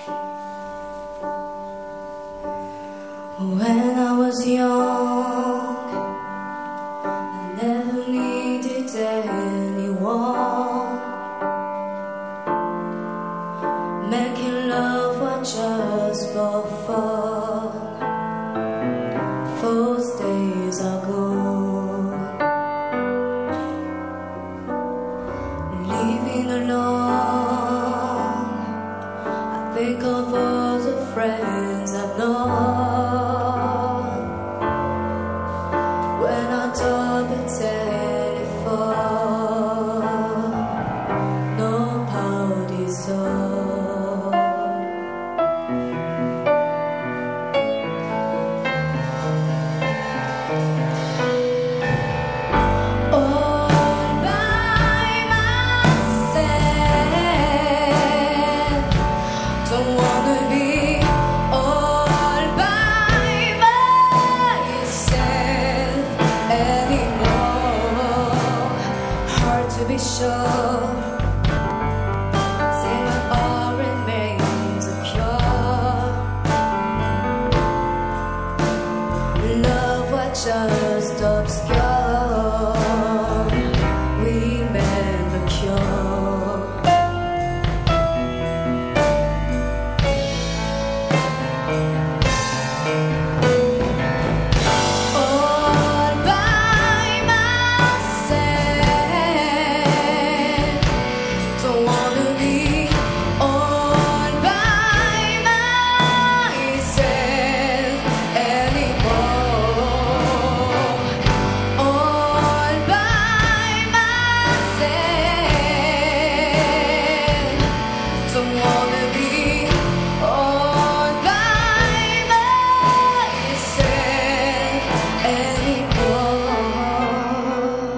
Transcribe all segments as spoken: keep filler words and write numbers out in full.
When I was young, I never needed anyone. Making love was just for fun. Those days are gone. Living alone, I think of all the friends I've known. When I talk the telephone, nobody's home. All by myself, don't wanna be all by myself anymore. Hard to be sure. Say my all remains pure. Love was just obscure. We met the cure. All by myself, don't wanna be all by myself anymore. All by myself, don't wanna be all by myself anymore.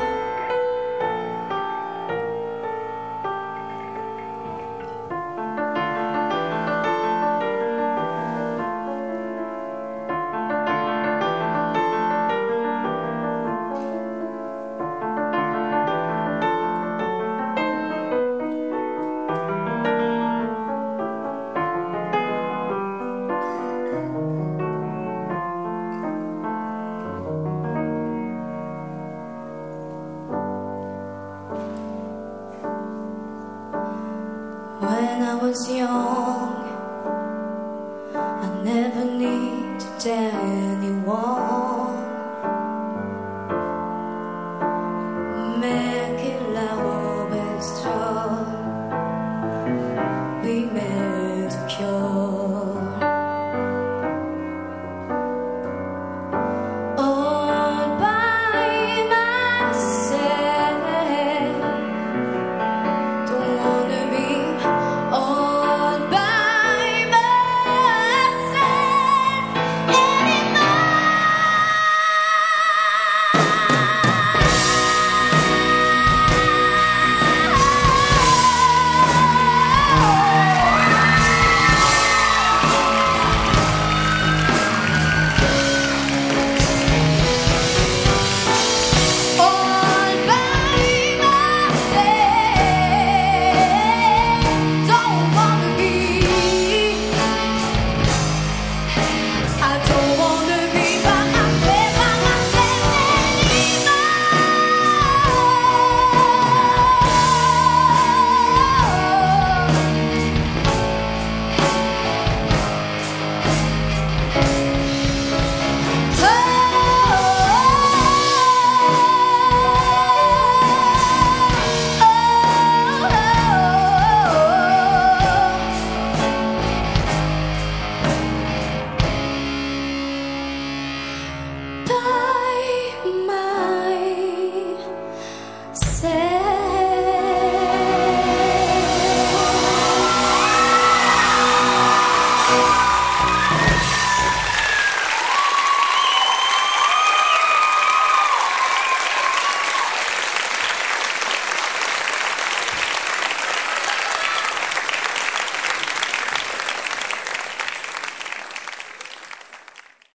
When I was young, I never needed